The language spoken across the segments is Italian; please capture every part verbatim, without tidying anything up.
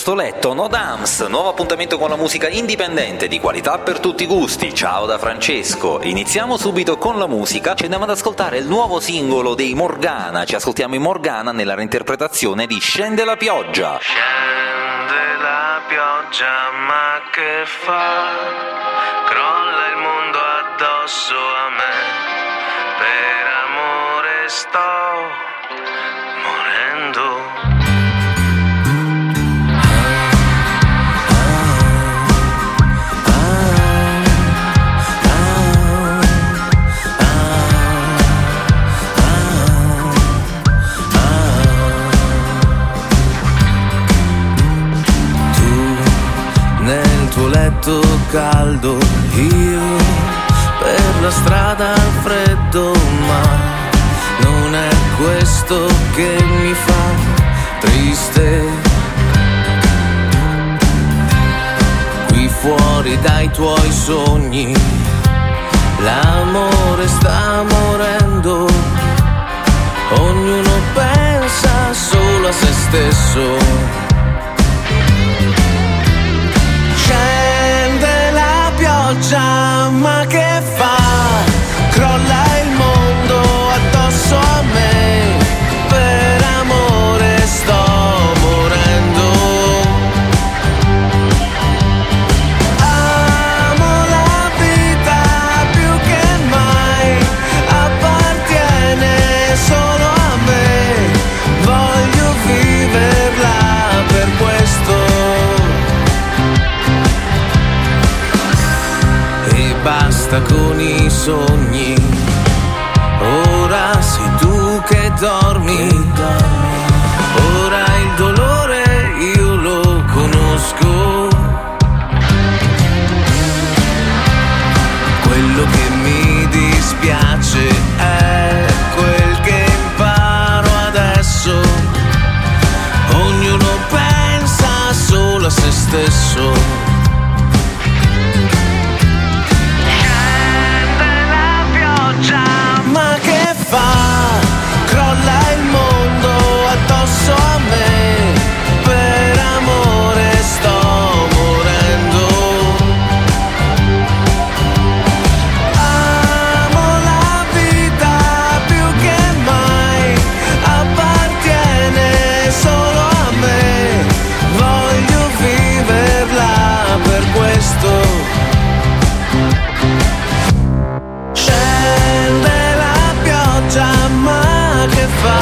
questo letto, No Dams, nuovo appuntamento con la musica indipendente di qualità per tutti i gusti. Ciao da Francesco. Iniziamo subito con la musica, ci andiamo ad ascoltare il nuovo singolo dei Morgana, ci ascoltiamo i Morgana nella reinterpretazione di Scende la pioggia. Scende la pioggia, ma che fa? Crolla il mondo addosso a me, per amore sto morendo. Letto caldo, io per la strada al freddo, ma non è questo che mi fa triste. Qui fuori dai tuoi sogni l'amore sta morendo, ognuno pensa solo a se stesso. Scende la pioggia, ma che fa? Crolla il mondo addosso a me, per amore sto morendo. Amo la vita più che mai, appartiene solo a me, voglio viverla per questo. Basta con i sogni, ora sei tu che dormi, ora il dolore io lo conosco. Quello che mi dispiace è quel che imparo adesso, ognuno pensa solo a se stesso. Ma che fa? Crolla il mondo addosso a me, per amore sto morendo. Amo la vita più che mai, appartiene solo a me, voglio viverla per questo. Ma che fa?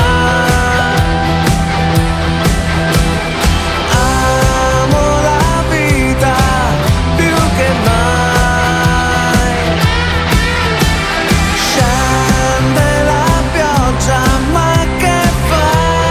Amo la vita più che mai. Scende la pioggia, ma che fa?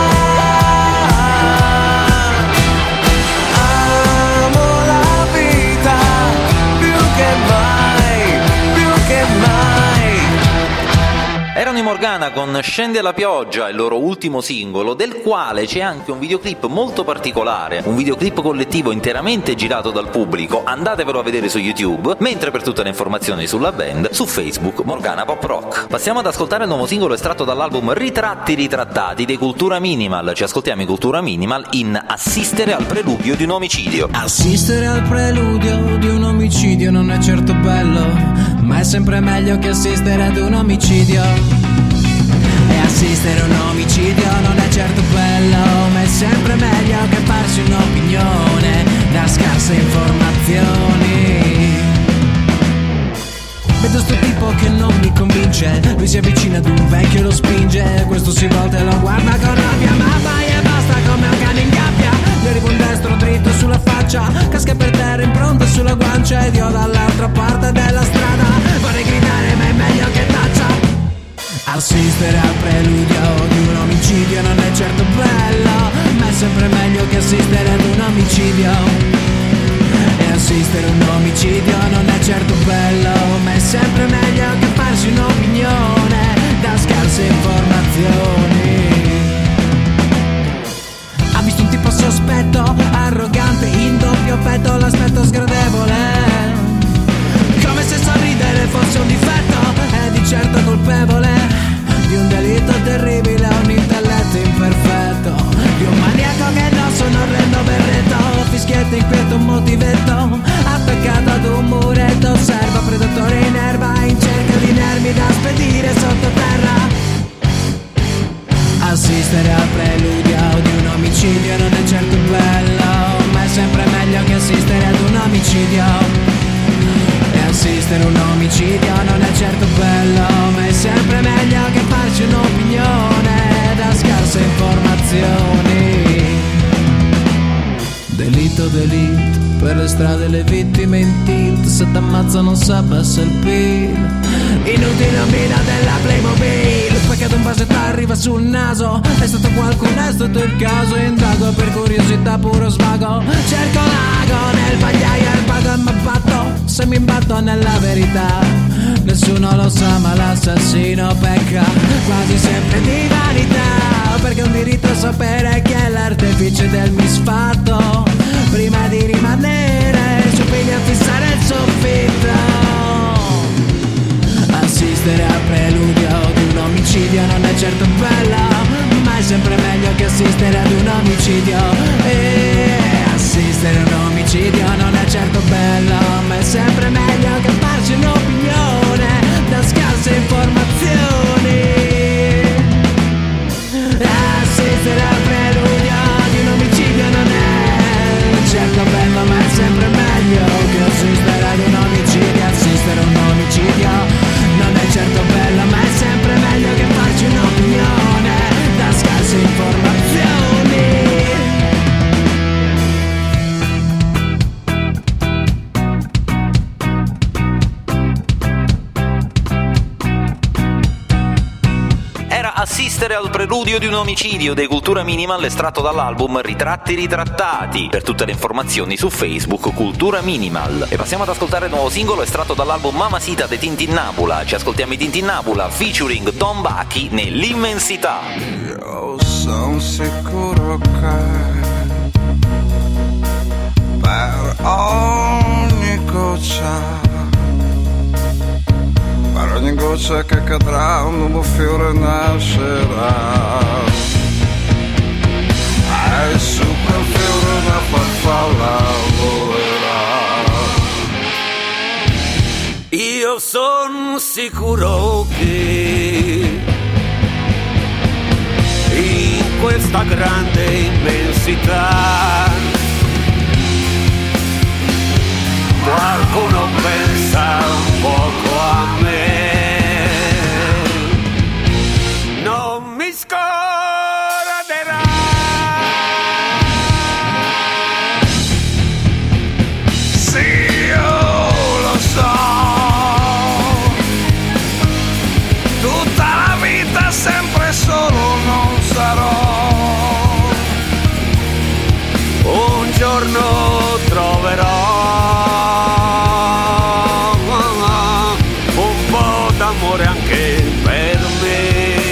Amo la vita più che mai, più che mai. Erano i Morgana con Scende la pioggia, il loro ultimo singolo, del quale c'è anche un videoclip molto particolare, un videoclip collettivo interamente girato dal pubblico, andatevelo a vedere su YouTube, mentre per tutte le informazioni sulla band, su Facebook Morgana Pop Rock. Passiamo ad ascoltare il nuovo singolo estratto dall'album Ritratti ritrattati dei Cultura Minimal, ci ascoltiamo i Cultura Minimal in Assistere al preludio di un omicidio. Assistere al preludio di un omicidio non è certo bello, ma è sempre meglio che assistere ad un omicidio. E assistere a un omicidio non è certo bello, ma è sempre meglio che farsi un'opinione da scarse informazioni. Vedo sto tipo che non mi convince, lui si avvicina ad un vecchio e lo spinge, questo si volta e lo guarda con rabbia, ma vai e basta come un cane in gabbia. Gli arriva un destro dritto sulla faccia, casca per terra impronta sulla guancia ed io dall'altra parte della strada vorrei gridare ma è meglio che taccia. Assistere al preludio di un omicidio non è certo bello, ma è sempre meglio che assistere ad un omicidio. E assistere a un omicidio non è certo bello, ma è sempre meglio che farsi un'opinione da scarse informazioni. Ha visto un tipo sospetto, arrogante, in doppio petto, l'aspetto sgradevole, come se sorridere fosse un difetto, è di certo colpevole di un delitto terribile, un intelletto imperfetto, di un maniaco che indossa un orrendo berretto, assistere un omicidio non è certo bello, ma è sempre meglio che farci un'opinione da scarse informazioni. Delitto, delitto, per le strade le vittime in tilt, se t'ammazza non s'abbassa il pin. Inutile omina della Playmobil, perché un vasetto arriva sul naso. È stato qualcuno, è stato il caso. Indago per curiosità, puro svago. Cerco l'ago nel pagliaio, il pago e m'abbatto se mi imbatto nella verità. Nessuno lo sa ma l'assassino pecca quasi sempre di vanità, perché è un diritto sapere chi è l'artefice del misfatto, prima di rimanere su piedi a fissare il soffitto. Assistere al preludio di un omicidio non è certo bella, ma è sempre meglio che assistere ad un omicidio. E assistere a un omicidio non è certo bella, ma è sempre meglio che farci un'opinione da scarse informazioni. Assistere al preludio di un omicidio non è certo bello, ma è sempre meglio che assistere ad un omicidio. Assistere a un omicidio non è certo bella, ma è sempre meglio che farci un'opinione da scarse informazioni. Assistere al preludio di un omicidio dei Cultura Minimal, estratto dall'album Ritratti ritrattati. Per tutte le informazioni su Facebook Cultura Minimal. E passiamo ad ascoltare il nuovo singolo estratto dall'album Mamacita dei Tintinnabula. Ci ascoltiamo i Tintinnabula featuring Don Bucky nell'immensità. Io sono sicuro che per ogni goccia, per ogni goccia che cadrà un nuovo fiore nascerà, e su quel fiore una farfalla volerà. Io sono sicuro che in questa grande immensità qualcuno pensa un poco a me. Non mi scorderà. Sì, io lo so, tutta la vita sempre solo non sarò. Un giorno troverò amore anche per me,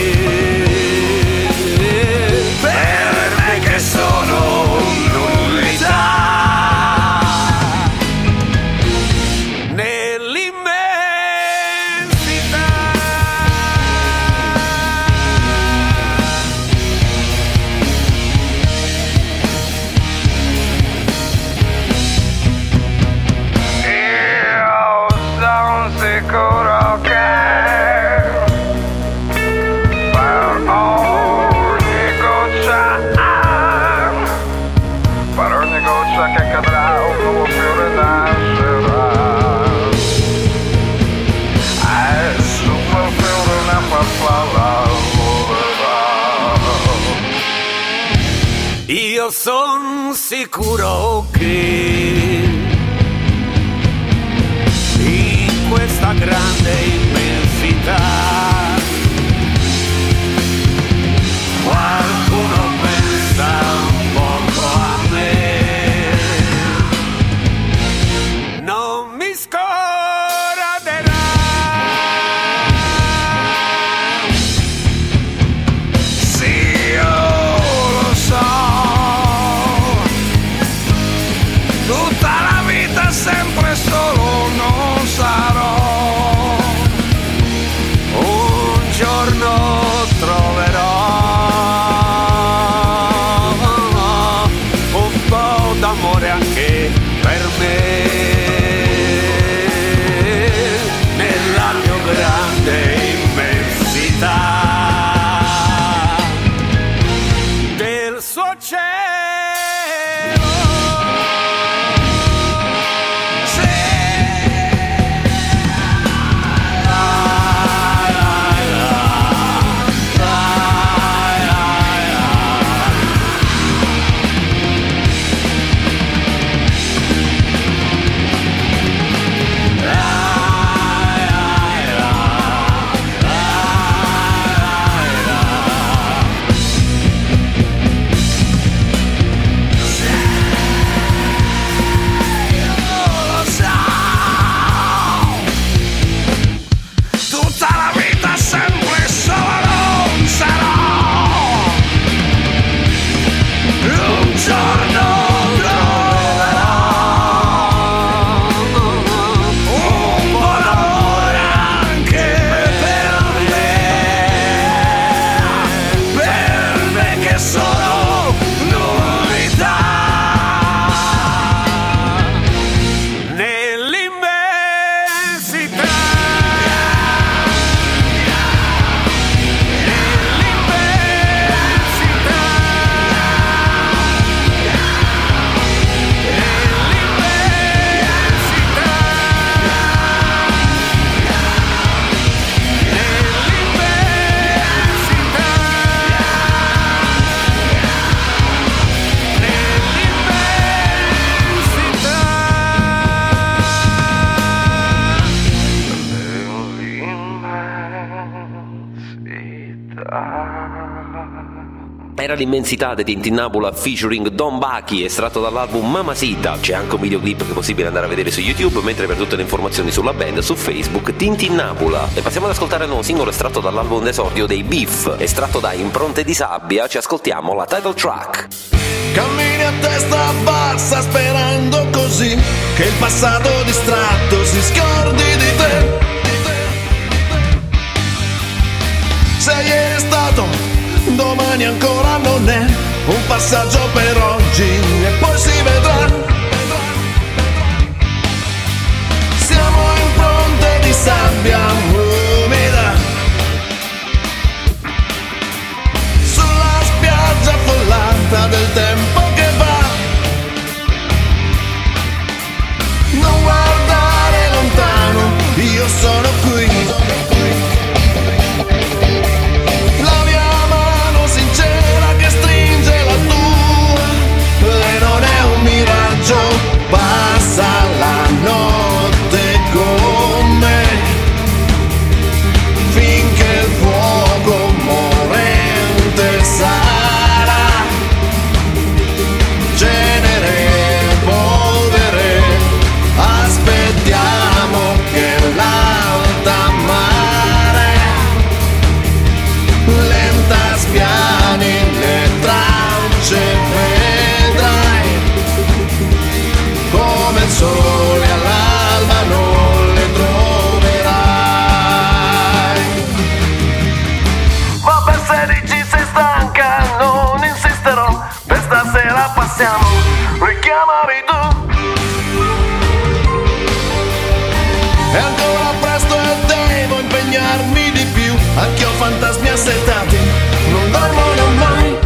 per me che sono nullità nell'immensità. Io sono sicuro che che cadrà un nuovo fiore nascerà, e su quel fiore una farfalla volerà. Io son sicuro che in questa grande immensità qualcuno pensa un poco a me. Tutta Era l'immensità di Tintinnabula featuring Don Bucky, estratto dall'album Mamacita. C'è anche un videoclip che è possibile andare a vedere su YouTube, mentre per tutte le informazioni sulla band su Facebook Tintinnabula. E passiamo ad ascoltare il nuovo singolo estratto dall'album d'esordio dei Beef, estratto da Impronte di Sabbia. Ci ascoltiamo la title track. Cammini a testa bassa sperando così che il passato distratto si scordi di te. Sei ieri stato, domani ancora non è, un passaggio per oggi e poi si vedrà. Siamo impronte di sabbia umida sulla spiaggia affollata del tempo che va. Non guardare lontano, io sono qui. Passa la notte con me finché il fuoco morente sarà cenere e polvere. Aspettiamo che l'alta mare lenta spiani le tracce. Come il sole all'alba non le troverai. Vabbè, se dici sei stanca non insisterò, per stasera passiamo, richiamami tu. È ancora presto e devo impegnarmi di più, anche ho fantasmi assetati, non dormono mai.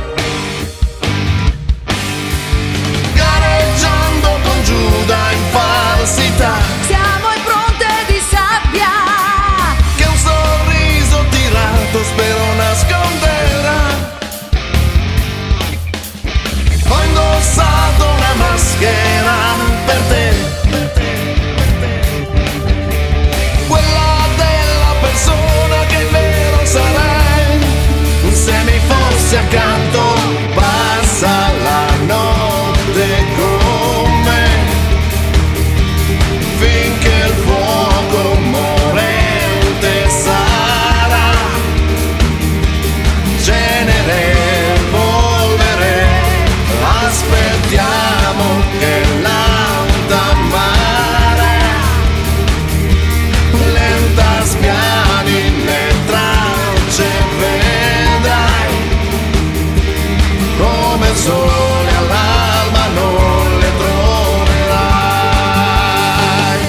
Giuda in falsità, siamo impronte di sabbia che un sorriso tirato spero nasconderà. Ho indossato una maschera per te, quella della persona che vero sarai. Se mi fossi accanto, passa la notte con me finché il fuoco morente sarà cenere e polvere. Aspettiamo che l'alta mare lenta spiani le tracce, vedrai come il sole all'alba non le troverai.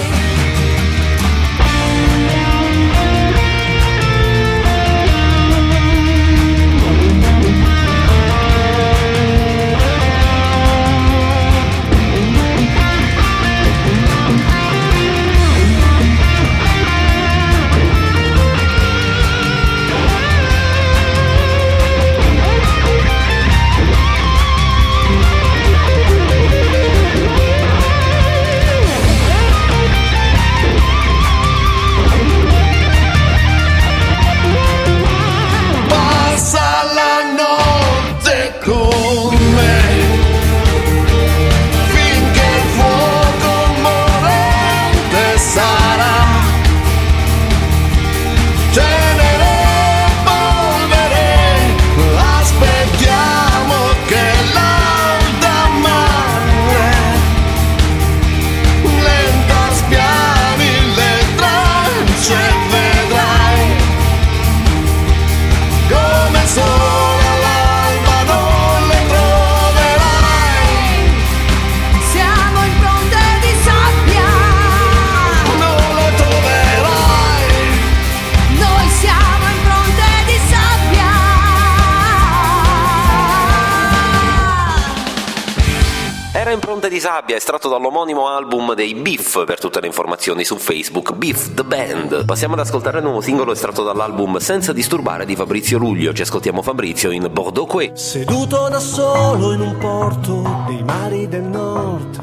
Impronte di Sabbia, estratto dall'omonimo album dei Beef. Per tutte le informazioni su Facebook, Beef the Band. Passiamo ad ascoltare il nuovo singolo estratto dall'album Senza disturbare di Fabrizio Luglio. Ci ascoltiamo Fabrizio in Bordeaux Quay. Seduto da solo in un porto dei mari del nord,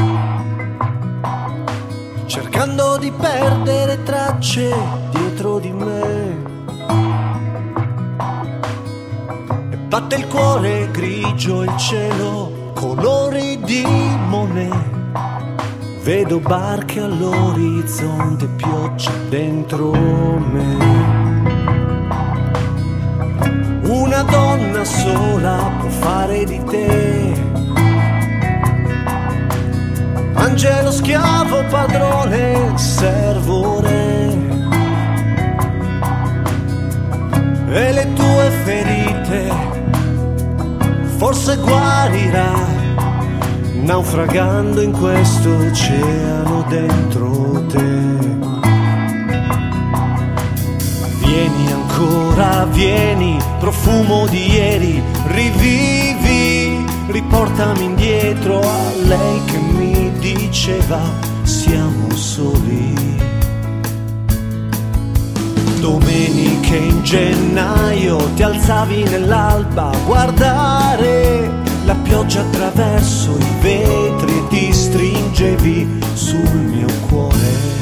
cercando di perdere tracce dietro di me, batte il cuore grigio, il cielo colori di Monet. Vedo barche all'orizzonte, pioggia dentro me. Una donna sola può fare di te angelo, schiavo, padrone, servo, re. E le tue ferite forse guarirà, naufragando in questo oceano dentro te. Vieni ancora, vieni, profumo di ieri, rivivi, riportami indietro a lei che mi diceva siamo soli. Domeniche in gennaio ti alzavi nell'alba a guardare la pioggia attraverso i vetri e ti stringevi sul mio cuore.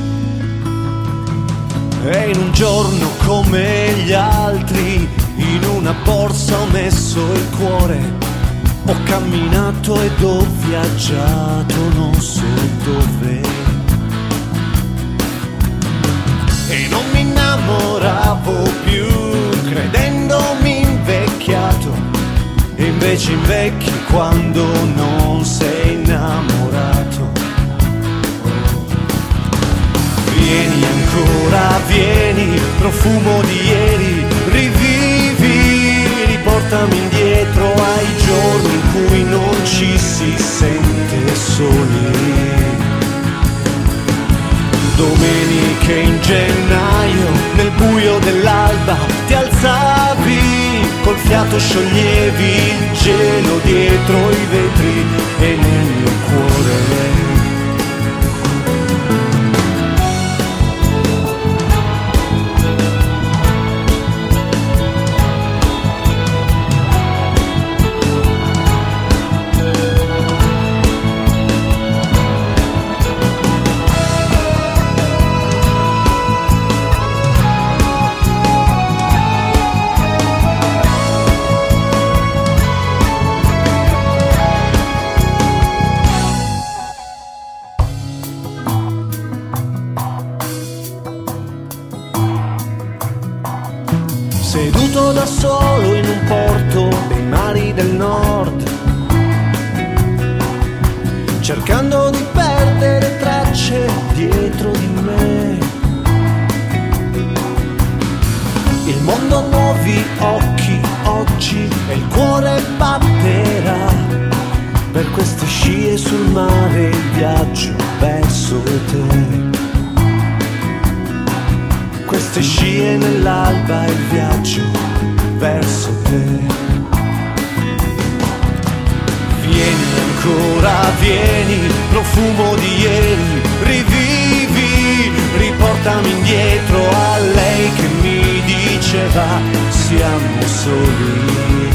E in un giorno come gli altri, in una borsa ho messo il cuore. Ho camminato ed ho viaggiato, non so dove. E non mi innamoravo più, credendomi invecchiato. E invece invecchi quando non sei innamorato. Vieni ancora, vieni, profumo di ieri, rivivi, riportami indietro ai giorni in cui non ci si sente soli. Domeniche in gennaio, nel buio dell'alba, ti alzavi, col fiato scioglievi il gelo dietro i vetri e nel mio cuore. Seduto da solo in un porto dei mari del nord, cercando di perdere tracce dietro di me. Il mondo ha nuovi occhi oggi e il cuore batterà per queste scie sul mare, il viaggio verso te. Queste scie nell'alba, il viaggio verso te. Vieni ancora, vieni, profumo di ieri, rivivi, riportami indietro a lei che mi diceva siamo soli.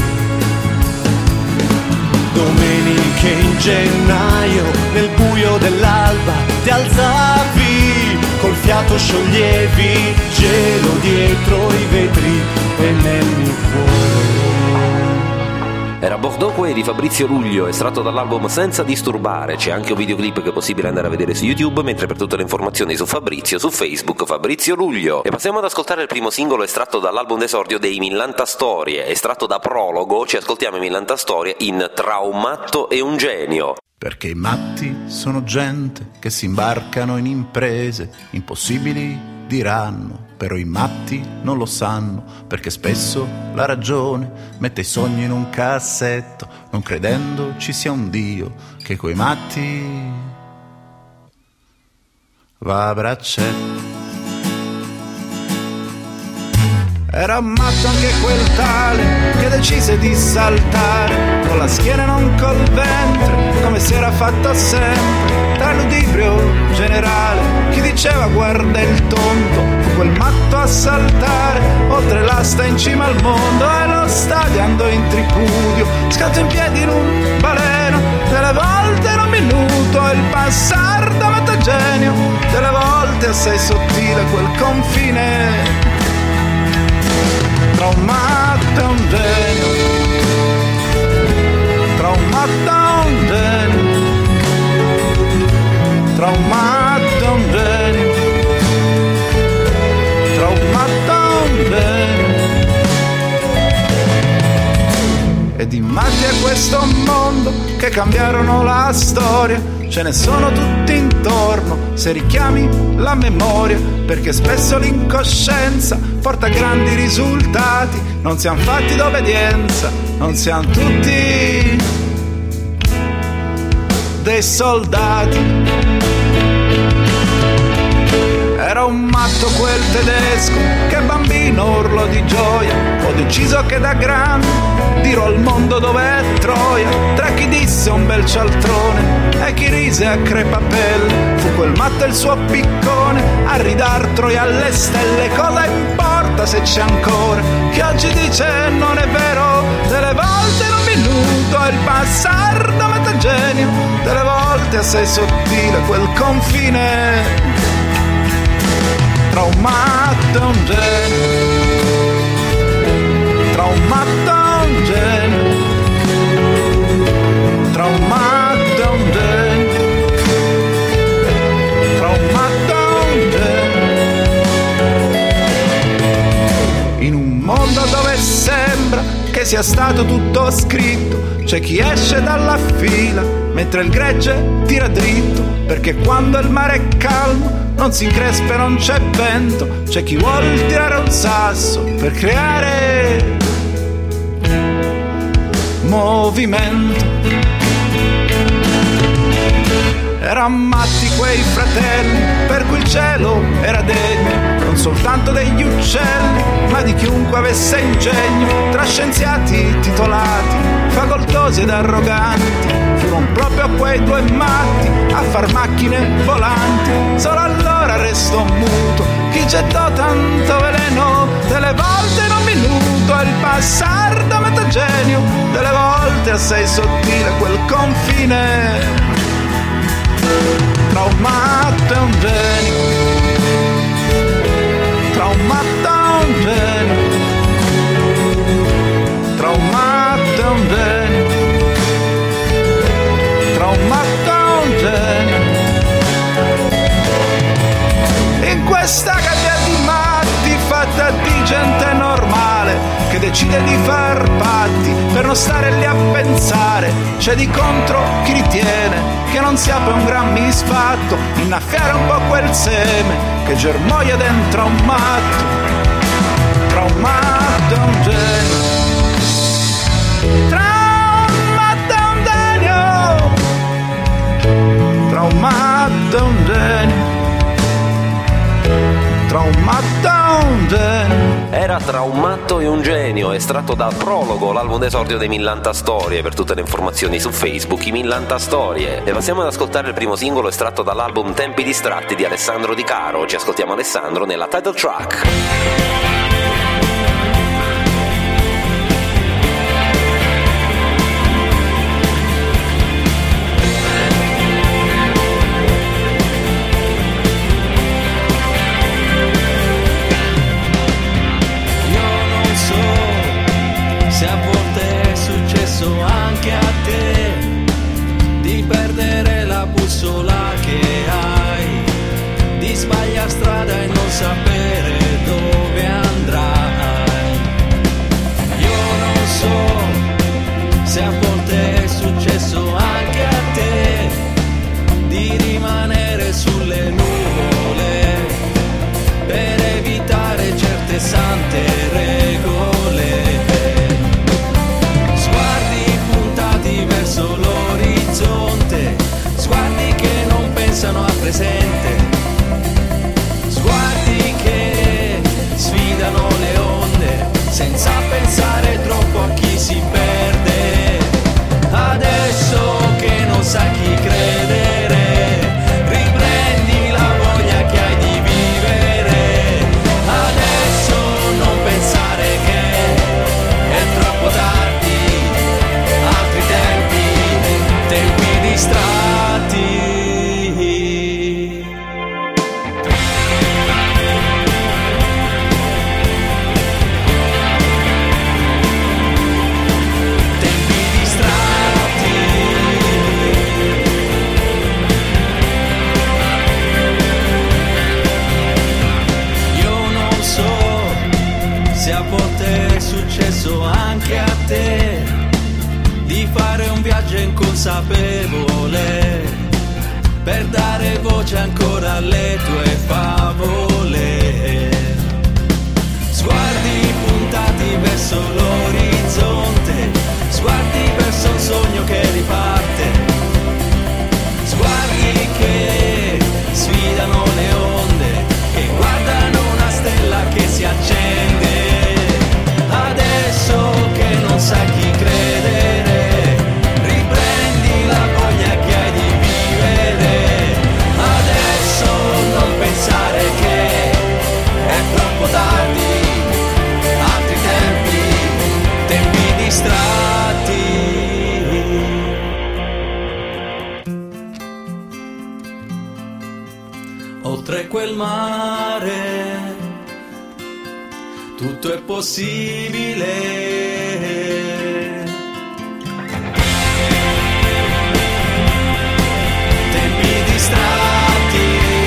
Domeniche in gennaio, nel buio dell'alba, ti alzavi, col fiato scioglievi gelo dietro i vetri e nel mio cuore. Era Bordeaux Quay di Fabrizio Luglio, estratto dall'album Senza Disturbare. C'è anche un videoclip che è possibile andare a vedere su YouTube, mentre per tutte le informazioni su Fabrizio, su Facebook Fabrizio Luglio. E passiamo ad ascoltare il primo singolo estratto dall'album d'esordio dei Millanta Storie, estratto da Prologo. Ci ascoltiamo i Millanta Storie in Tra un matto e un genio. Perché i matti sono gente che si imbarcano in imprese impossibili, diranno, però i matti non lo sanno, perché spesso la ragione mette i sogni in un cassetto, non credendo ci sia un Dio che coi matti va a braccetto. Era matto anche quel tale che decise di saltare con la schiena e non col ventre, come si era fatto sempre. Tra l'udibrio generale, chi diceva guarda il tondo, fu quel matto a saltare oltre l'asta in cima al mondo. E lo stadio andò in tripudio, scalzo in piedi in un baleno, delle volte era un minuto e il passar da metà genio, delle volte assai sottile quel confine tra un matto e un genio. Traumata un genio, traumata un genio, traumata un genio. E di matti a questo mondo che cambiarono la storia, ce ne sono tutti intorno se richiami la memoria, perché spesso l'incoscienza porta a grandi risultati. Non siamo fatti d'obbedienza, non siamo tutti dei soldati. Era un matto quel tedesco, che bambino urlò di gioia. Ho deciso che da grande dirò al mondo dov'è Troia. Tra chi disse un bel cialtrone e chi rise a crepapelle, fu quel matto e il suo piccone a ridar Troia alle stelle. Cosa importa se c'è ancora chi oggi dice non è vero? Delle volte in un minuto è il passar da metagenio, delle volte assai sottile quel confine. Traumata un genio, traumata un genio, traumata un genio, traumata un genio. In un mondo dove sembra che sia stato tutto scritto, c'è chi esce dalla fila mentre il gregge tira dritto, perché quando il mare è calmo non si increspa e non c'è vento. C'è chi vuol tirare un sasso per creare movimento. Eran matti quei fratelli per cui il cielo era degno non soltanto degli uccelli, ma di chiunque avesse ingegno. Tra scienziati titolati, facoltosi ed arroganti, furono proprio quei due matti a far macchine volanti. Solo allora restò muto chi gettò tanto veleno, delle volte in un minuto è il passar da metagenio, delle volte assai sottile quel confine. Traumata un genio, traumata un genio, traumata un genio, traumata un genio. In questa gabbia di matti fatta di gente normale che decide di far patti per non stare lì a pensare, c'è di contro chi ritiene che non sia poi un gran misfatto innaffiare un po' quel seme che germoglia dentro un matto. Traumata un genio, traumata un genio, traumata un genio, traumata un genio. Era Traumato e un genio, estratto dal Prologo, l'album d'esordio dei Millanta Storie. Per tutte le informazioni su Facebook, i Millanta Storie. E passiamo ad ascoltare il primo singolo estratto dall'album Tempi distratti di Alessandro Di Caro. Ci ascoltiamo Alessandro nella title track. Se a volte è successo anche a te di perdere la bussola che hai, di sbagliare strada e non sapere dove andrai. Io non so se a volte è successo anche a te di rimanere sulle nuvole per evitare certe sante regole. Verso l'orizzonte, sguardi che non pensano al presente, sguardi che linguaggio inconsapevole per dare voce ancora alle tue favole. Sguardi puntati verso l'orizzonte, sguardi verso un sogno che riparte, sguardi che sfidano le onde, che guardano una stella che si accende. Adesso che non sai chi credere, riprendi la voglia che hai di vivere. Adesso non pensare che è troppo tardi, altri tempi, tempi distratti. Oltre quel mare tutto è possibile. Tempi distratti,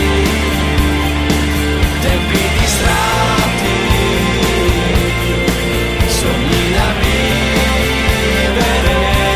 tempi distratti, sogni da vivere.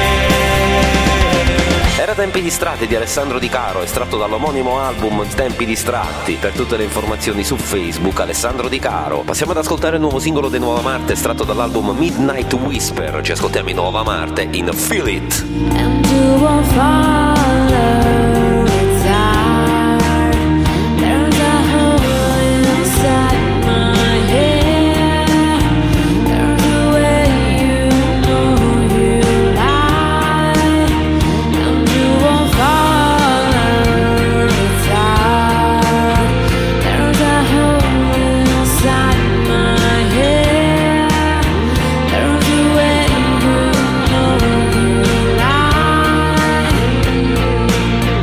Era Tempi distratti di Alessandro Di Caro, estratto dall'omonimo album Tempi distratti. Per tutte le informazioni su Facebook Alessandro Di Caro. Passiamo ad ascoltare il nuovo singolo di Nuova Marte, estratto dall'album Midnight Whisper. Ci ascoltiamo in Nuova Marte in Feel It. And you won't follow, it's hard. There's a hole inside my head. There's a way you know you lie. And you won't follow, it's hard. There's a hole inside my head. There's a way you know you lie.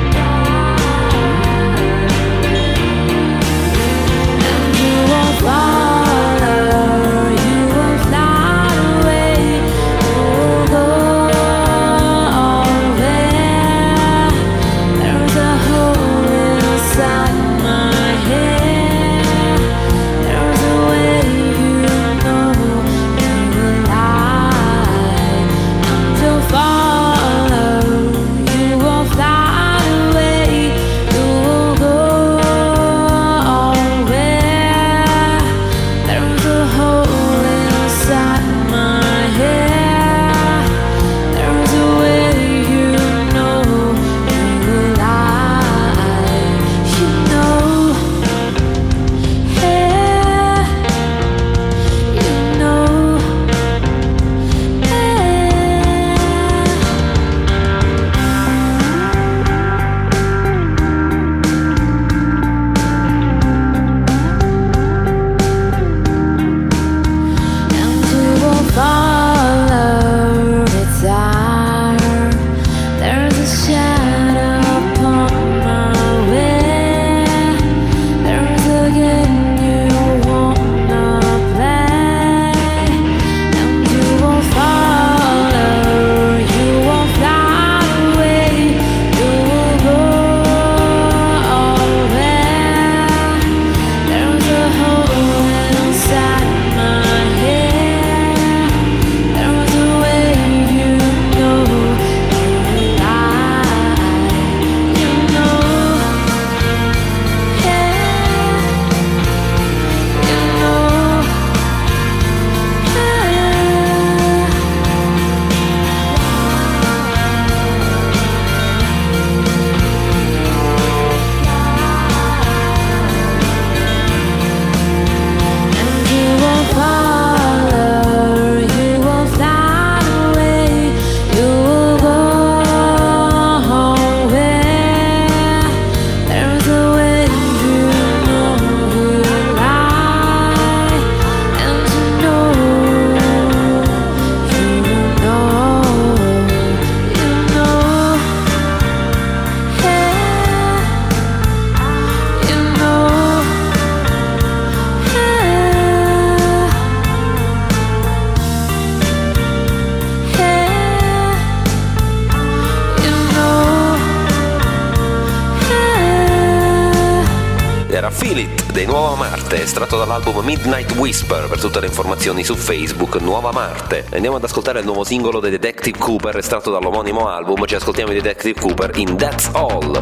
dei Nuova Marte, estratto dall'album Midnight Whisper. Per tutte le informazioni su Facebook Nuova Marte. Andiamo ad ascoltare il nuovo singolo dei Detective Cooper, estratto dall'omonimo album. Ci ascoltiamo i Detective Cooper in That's All.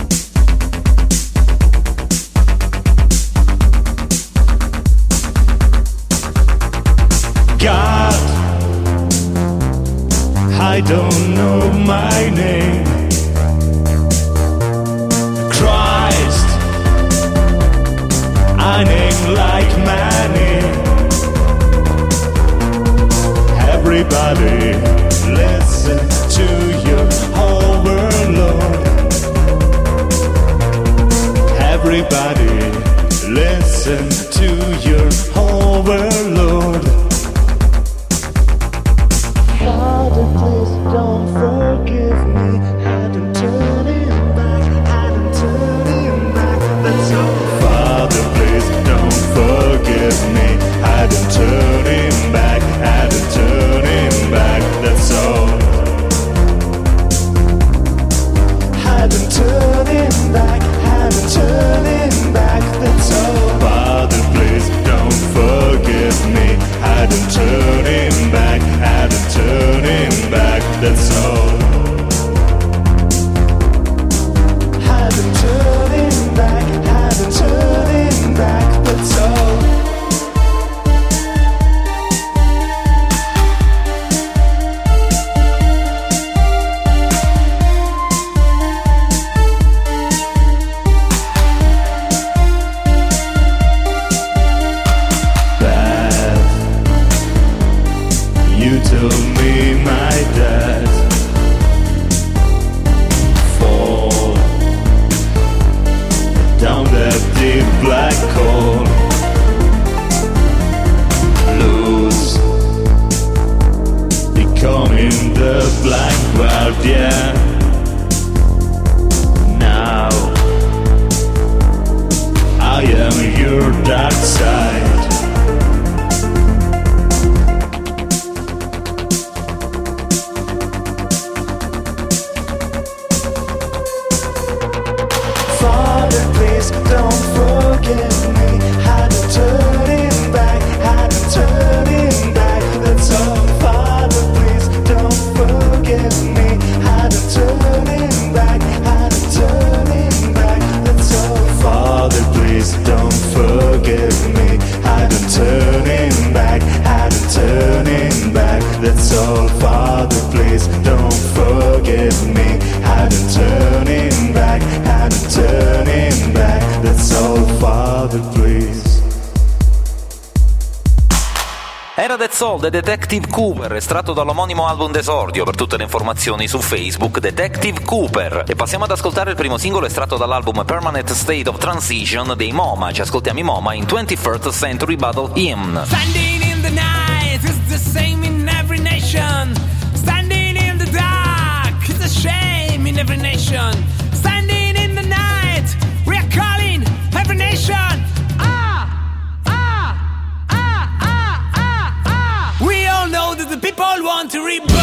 God, I don't know my name. Christ, I name like many. Everybody listen to your overlord. Everybody listen to your overlord. Father, please don't forgive me. Hadn't turned him back, hadn't turned him back. That's all. Father, please don't forgive me. Hadn't turned him back, hadn't turned him back. That's all. Hadn't turned him back, hadn't turned him back. That's all. Father, please don't forgive me. Hadn't turned him back, hadn't turned him back. That's all. Hadn't turned him back, hadn't turned him back. That's all. You told me my dad fall down that deep black hole, lose, becoming the Black Guardian. Now I am your dark side. Please don't forgive me. Hadn't turned him back, hadn't turned him back. That's all. Father, please don't forgive me. Hadn't turned him back, hadn't turned him back. That's all. Father, please don't forgive me. Hadn't turned him back, hadn't turned him back. That's all. Father, please don't forgive me. Hadn't turned him back, hadn't turned him back. That's all, Father, please. Era That's All, The Detective Cooper, estratto dall'omonimo album d'esordio. Per tutte le informazioni su Facebook Detective Cooper. E passiamo ad ascoltare il primo singolo estratto dall'album Permanent State of Transition dei MoMA. Ci ascoltiamo i MoMA in twenty-first Century Battle Hymn. Standing in the night is the same in every nation. Standing in the dark is a shame in every nation. Standing in the night, we are calling every nation. Ah, ah, ah, ah, ah, ah. We all know that the people want to rebirth.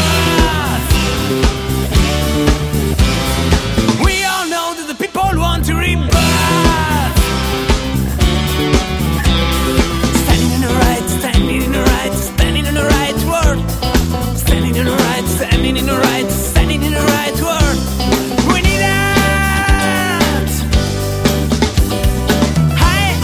We all know that the people want to rebirth. Standing in the right, standing in the right, standing in the right word. Standing in the right, standing in the right, standing in the right word. We need it. Hey,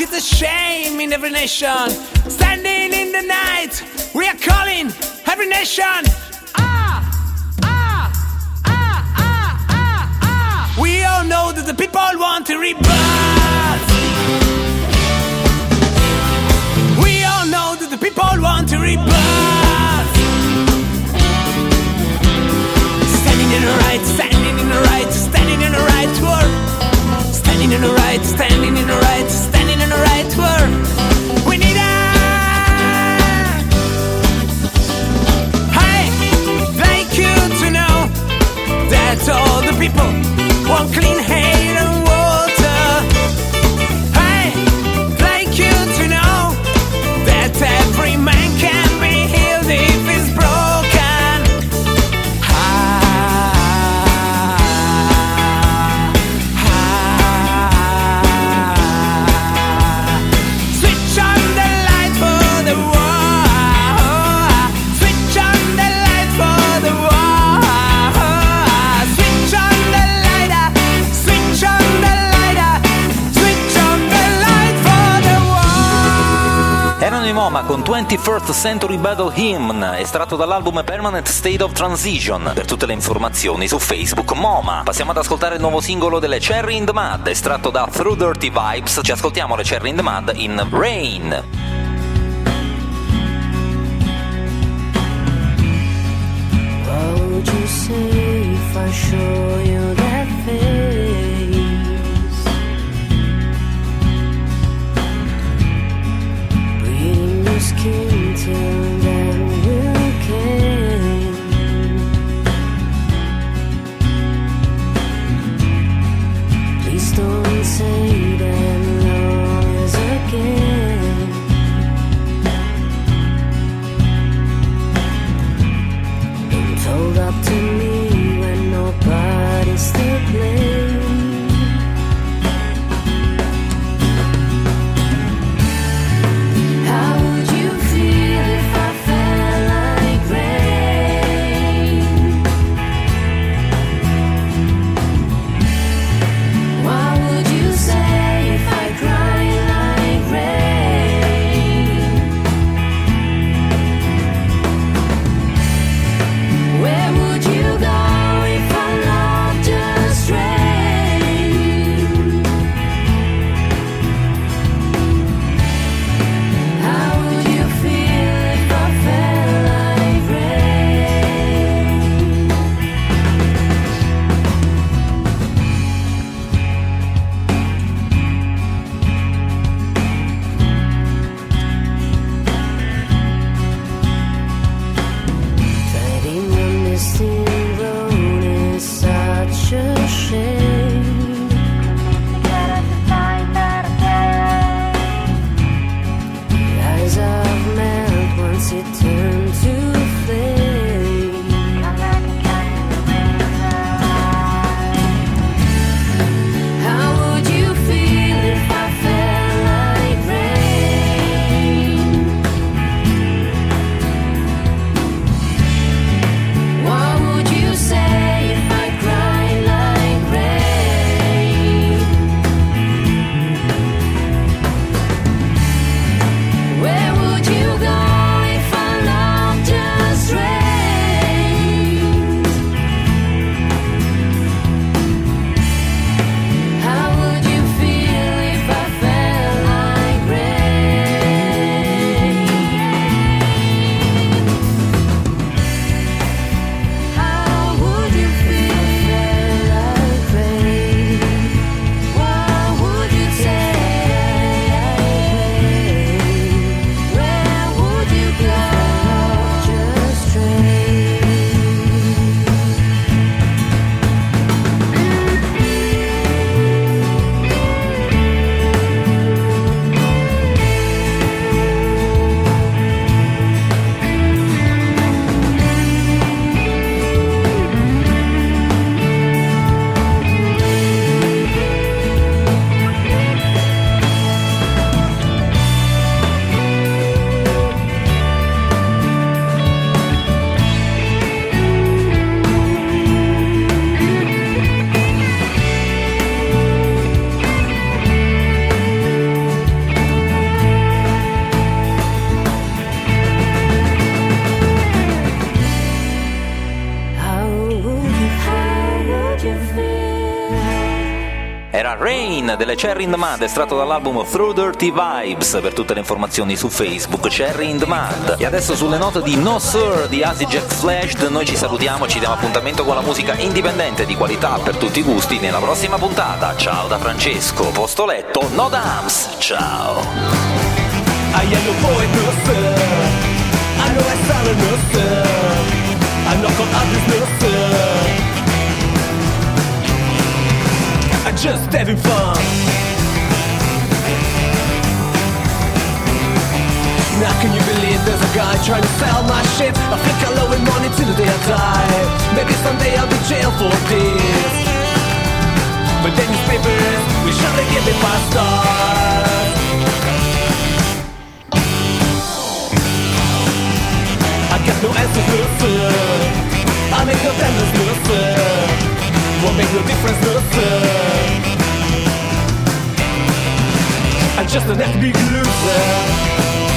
it's a shame in every nation. Standing in the night, we are calling every nation. Ah, ah, ah, ah, ah, ah. We all know that the people want a rebirth. We all know that the people want a rebirth. Standing in the right, standing in the right, standing in the right world. Standing in the right, standing in the right, standing in the right world. We need a. I'd like you to know that all the people want clean air and water. I'd like you to know that every man can be healed if he's broken. Ah. Erano i MoMA con twenty-first Century Battle Hymn, estratto dall'album Permanent State of Transition. Per tutte le informazioni su Facebook MoMA. Passiamo ad ascoltare il nuovo singolo delle Cherry in the Mud, estratto da Through Dirty Vibes. Ci ascoltiamo le Cherry in the Mud in Rain. What would you say if I show you that face? Breathing your skin till then you can. Please don't say that love is again. Don't hold up to me when nobody's to blame. delle Cherry in the Mud, estratto dall'album Through Dirty Vibes. Per tutte le informazioni su Facebook, Cherry in the Mud. E adesso sulle note di No Sir di Asi Jack Flashed noi ci salutiamo, ci diamo appuntamento con la musica indipendente di qualità per tutti i gusti nella prossima puntata. Ciao da Francesco, posto letto, no dams, ciao. I am no boy, no sir. I know I sound a no sir. I knock on others, no sir. I'm just having fun. Now can you believe there's a guy trying to sell my shit? I think I'll owe him money till the day I die. Maybe someday I'll be jail for this. But then newspapers will surely give me five stars. I got no answers, no sir. I make no tenders, no sir. Won't make no difference, no sir. I'm just an F B loser.